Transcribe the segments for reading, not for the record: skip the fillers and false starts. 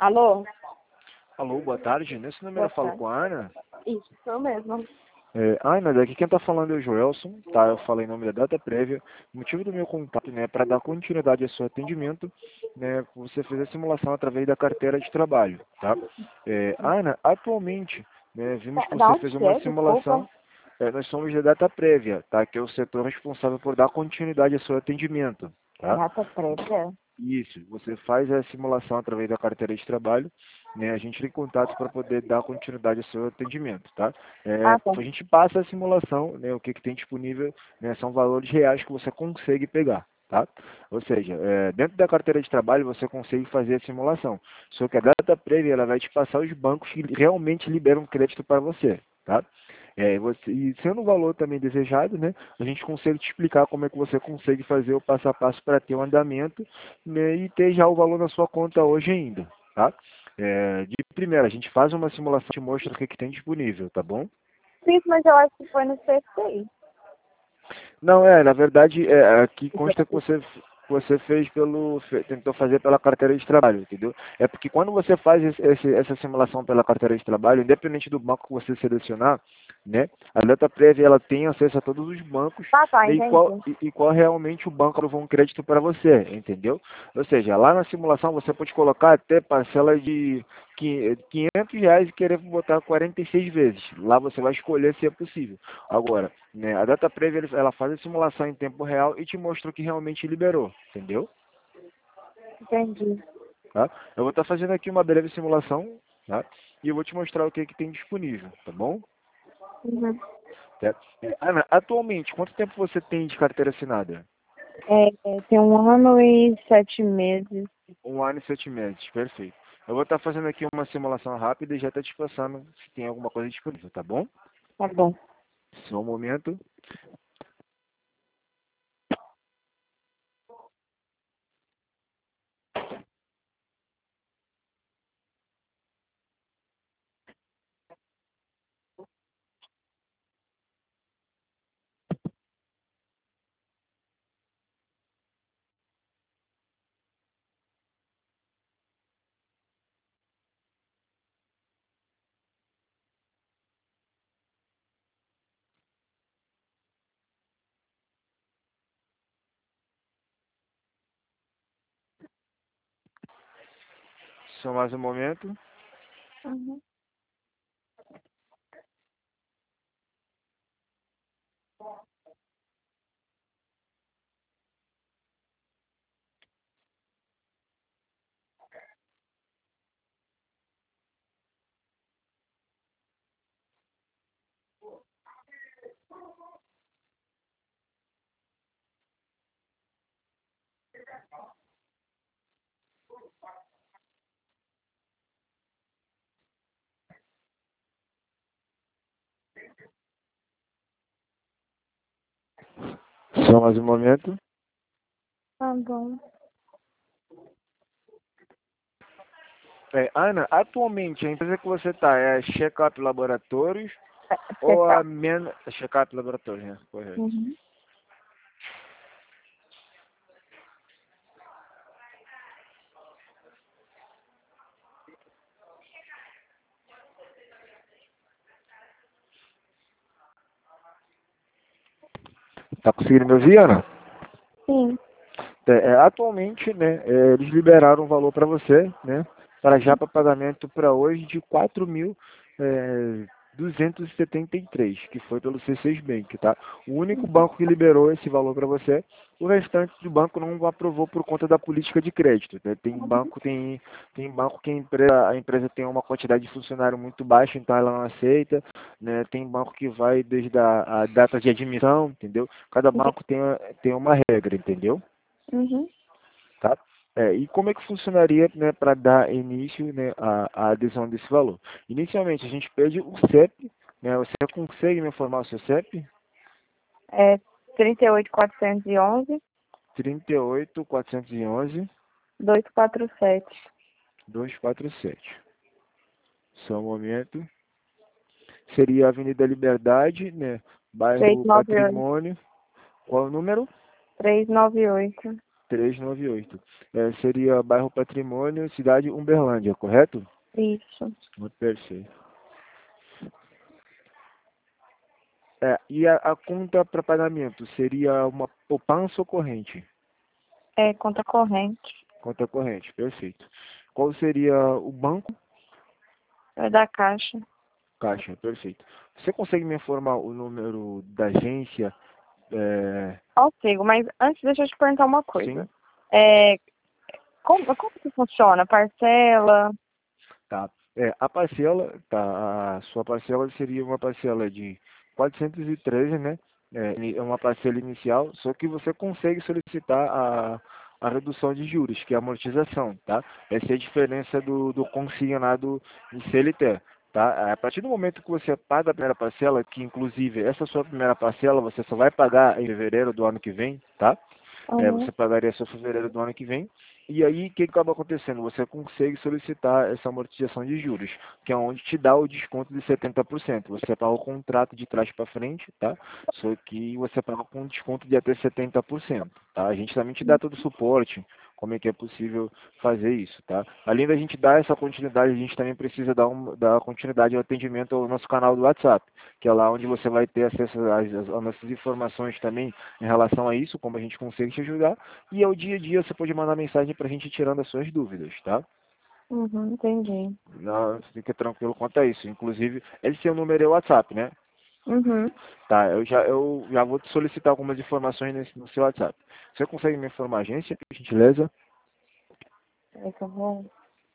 Alô? Alô, boa tarde. Nesse número Boa eu falo tarde. com a Ana. Isso, sou mesmo. Ana, daqui quem está falando é o Joelson, tá? Eu falei em nome da Data Prévia. O motivo do meu contato, né, para dar continuidade ao seu atendimento, né, você fez a simulação através da carteira de trabalho, tá? Ana, atualmente, né, vimos que Da você onde fez que uma é? Desculpa. simulação. Nós somos da Data Prévia, tá? Que é o setor responsável por dar continuidade ao seu atendimento, tá? Data prévia? Isso, você faz a simulação através da carteira de trabalho, né? A gente entra em contato para poder dar continuidade ao seu atendimento, tá? Ah, tá. A gente passa a simulação, né? O que tem disponível, né? São valores reais que você consegue pegar, tá? Ou seja, dentro da carteira de trabalho você consegue fazer a simulação. Só que a data prévia ela vai te passar os bancos que realmente liberam crédito para você, tá? E sendo o valor também desejado, né, a gente consegue te explicar como é que você consegue fazer o passo a passo para ter um andamento, né, e ter já o valor na sua conta hoje ainda, tá? De primeira, a gente faz uma simulação e te mostra o que tem disponível, tá bom? Sim, mas eu acho que foi no CCI. Não, na verdade, aqui consta que você fez tentou fazer pela carteira de trabalho, entendeu? É porque quando você faz essa simulação pela carteira de trabalho, independente do banco que você selecionar, né, a Data Prévia ela tem acesso a todos os bancos, Tá, né, entendi. e qual realmente o banco aprovou um crédito para você, entendeu? Ou seja, lá na simulação você pode colocar até parcela de R$ 500 e querer botar 46 vezes. Lá você vai escolher se é possível. Agora, né, a Data Prévia ela faz a simulação em tempo real e te mostra o que realmente liberou, entendeu? Entendi. Tá? Eu vou estar fazendo aqui uma breve simulação, tá? E eu vou te mostrar o que tem disponível, tá bom? Uhum. Tá? Ana, atualmente, quanto tempo você tem de carteira assinada? Tem 1 ano e 7 meses. 1 ano e 7 meses, perfeito. Eu vou estar fazendo aqui uma simulação rápida e já está te passando se tem alguma coisa disponível, tá bom? Tá bom. Só um momento. Só mais um momento. Uhum. Só mais um momento. Tá bom. Ana, atualmente a empresa que você está é a Checkup Laboratórios ou a Check-up. Checkup Laboratórios, né? Correto. Uhum. Tá conseguindo me ouvir, Ana? Sim. Atualmente, né, eles liberaram um valor para você, né, para pagamento para hoje de 4.273, que foi pelo C6 Bank, tá? O único banco que liberou esse valor para você, o restante do banco não aprovou por conta da política de crédito, né? Tem banco que a empresa tem uma quantidade de funcionário muito baixa, então ela não aceita, né? Tem banco que vai desde a data de admissão, entendeu? Cada banco tem uma regra, entendeu? Uhum. Tá? E como é que funcionaria, né, para dar início, né, à adesão desse valor? Inicialmente, a gente pede o CEP, né, você consegue me informar o seu CEP? É 38.411, 38.411 247. 247. Só um momento. Seria a Avenida Liberdade, né, bairro 398. Patrimônio. Qual é o número? 398. 398. Seria bairro Patrimônio, cidade Uberlândia, correto? Isso. Muito perfeito. E a conta para pagamento seria uma poupança ou corrente? É conta corrente. Conta corrente, perfeito. Qual seria o banco? É da Caixa. Caixa, perfeito. Você consegue me informar o número da agência? Consigo, mas antes deixa eu te perguntar uma Sim, coisa. É, como que funciona? Parcela? tá. A parcela, tá, a sua parcela seria uma parcela de 413, né? É uma parcela inicial, só que você consegue solicitar a redução de juros, que é a amortização, tá? Essa é a diferença do consignado em CLT, tá? A partir do momento que você paga a primeira parcela, que inclusive essa sua primeira parcela você só vai pagar em fevereiro do ano que vem, tá? Uhum. Você pagaria só fevereiro do ano que vem. E aí, o que acaba acontecendo? Você consegue solicitar essa amortização de juros, que é onde te dá o desconto de 70%. Você paga o contrato de trás para frente, tá? Só que você paga com um desconto de até 70%, tá? A gente também te dá todo o suporte, como é que é possível fazer isso, tá? Além da gente dar essa continuidade, a gente também precisa dar continuidade ao atendimento ao nosso canal do WhatsApp, que é lá onde você vai ter acesso às nossas informações também em relação a isso, como a gente consegue te ajudar, e ao dia a dia você pode mandar mensagem para a gente tirando as suas dúvidas, tá? Uhum, entendi. Não, fica tranquilo quanto a isso. Inclusive, esse seu número é o WhatsApp, né? Uhum. Tá, eu já vou te solicitar algumas informações no seu WhatsApp. Você consegue me informar a agência, por gentileza? Peraí que eu vou.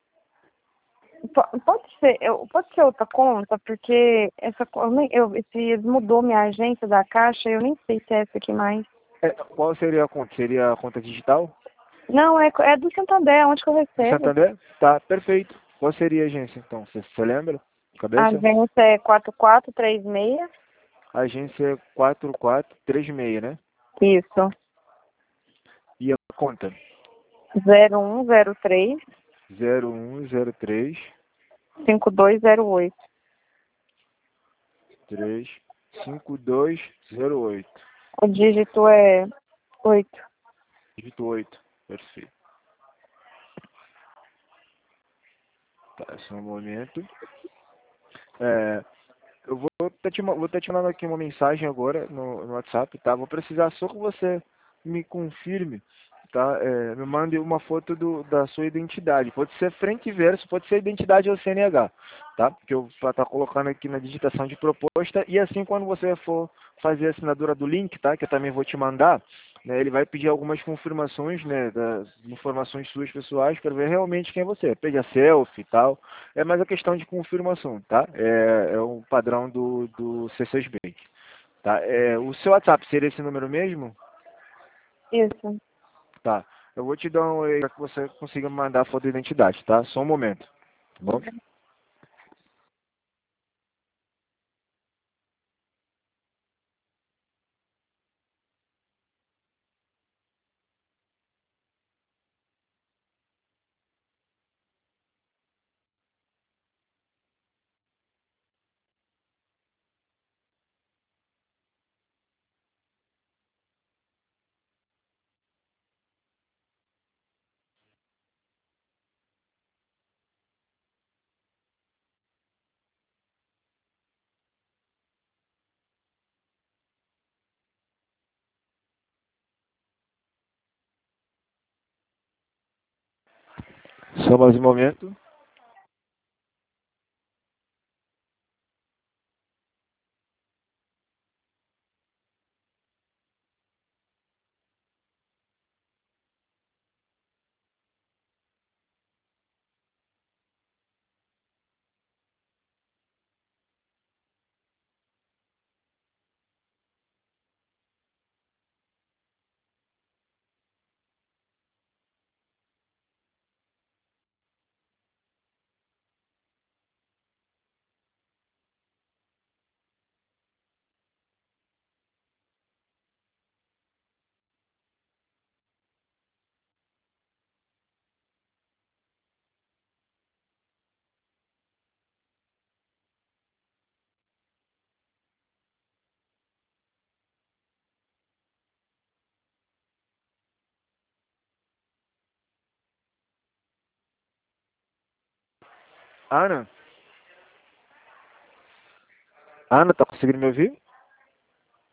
Pode ser outra conta, porque esse mudou minha agência da Caixa, eu nem sei se é essa aqui mais. Qual seria a conta? Seria a conta digital? Não, é do Santander, onde que eu Do recebo? Santander? Tá, perfeito. Qual seria a agência, então? Você lembra? De A cabeça? agência é 4436. A agência é 4436, né? Isso. E a conta? 0103 0103 5208. 5208. O dígito é 8. Dígito 8. Perfeito. Tá, só um momento. É, eu vou estar te mandando aqui uma mensagem agora no WhatsApp, tá? Vou precisar só que você me confirme, tá? Me mande uma foto da sua identidade. Pode ser frente e verso, pode ser identidade ou CNH, tá? Que eu vou estar colocando aqui na digitação de proposta. E assim, quando você for fazer a assinatura do link, tá? Que eu também vou te mandar, né? Ele vai pedir algumas confirmações, né? Das informações suas pessoais para ver realmente quem é você. Pede a selfie e tal. É mais a questão de confirmação, tá? É o padrão do C6 Bank. Tá? O seu WhatsApp seria esse número mesmo? Isso. Tá. Eu vou te dar um aí para que você consiga me mandar a foto da identidade, tá? Só um momento. Tá bom? Só mais um momento. Ana? Ana, tá conseguindo me ouvir?